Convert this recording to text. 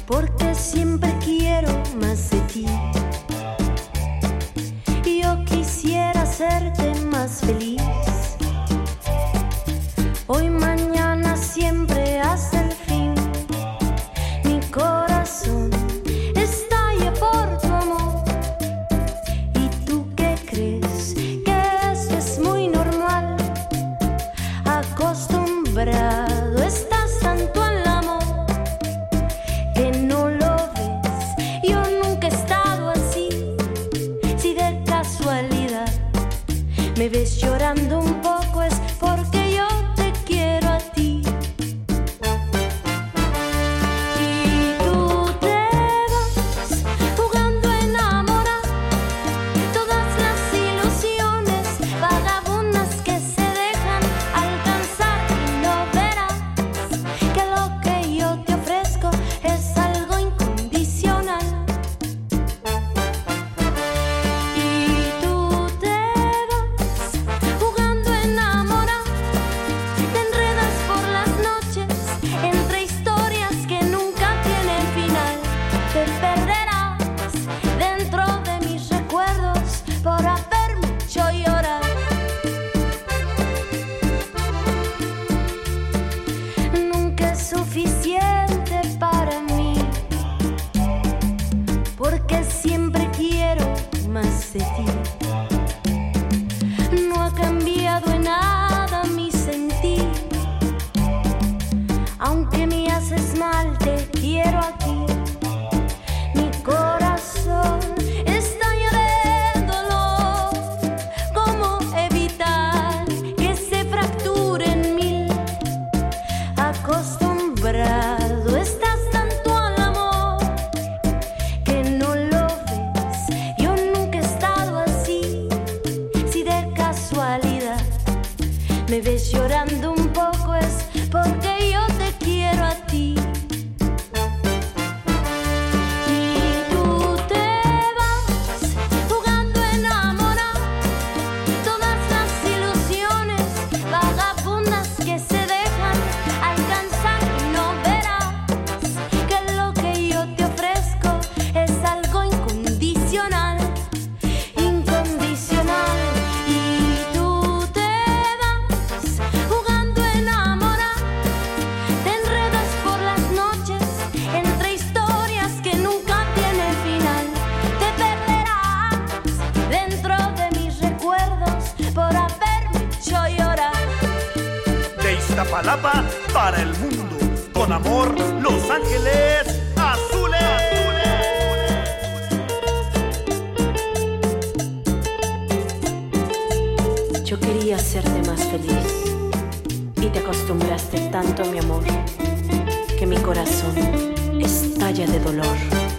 porque siempre quiero más de ti. Yo quisiera hacerte más feliz. Hoy, mañana, siempre hasta el fin. Mi corazón estalla por tu amor. ¿Y tú qué crees? Que esto es muy normal. Acostumbrado estás tanto al amor que no lo ves. Yo nunca he estado así. Si de casualidad me ves llorando un poco es porque yo te quiero a ti. Y tú te vas jugando a enamorar. Todas las ilusiones vagabundas que se dejan alcanzar, y no verás que lo que yo te ofrezco es algo incondicional. Y tú te vas jugando a enamorar. Te enredas por las noches entre historias que nunca tienen final. Te perderás dentro de mis recuerdos por haberme hecho llorar. Nunca es suficiente para mí, porque siempre quiero más de ti. No ha cambiado en nada mi sentir. Aunque me haces mal, te quiero aquí. Mi corazón estalla de dolor. ¿Cómo evitar que se fracture en mil? Acostumbrado estás tanto al amor que no lo ves. Yo nunca he estado así. Si de casualidad me ves llorando un poco es porque yo te quiero a ti. Y tú te vas jugando a enamorar. Todas las ilusiones vagabundas que se dejan alcanzar, y no verás que lo que yo te ofrezco es algo incondicional. Incondicional. Y tú te vas jugando a enamorar. Te enredas por las noches entre historias que nunca tienen final. Te perderás dentro de mis recuerdos por haberme hecho llorar. De Iztapalapa para el mundo, con amor, Los Ángeles Azules. Yo quería hacerte más feliz y te acostumbraste tanto a mi amor que mi corazón estalla de dolor.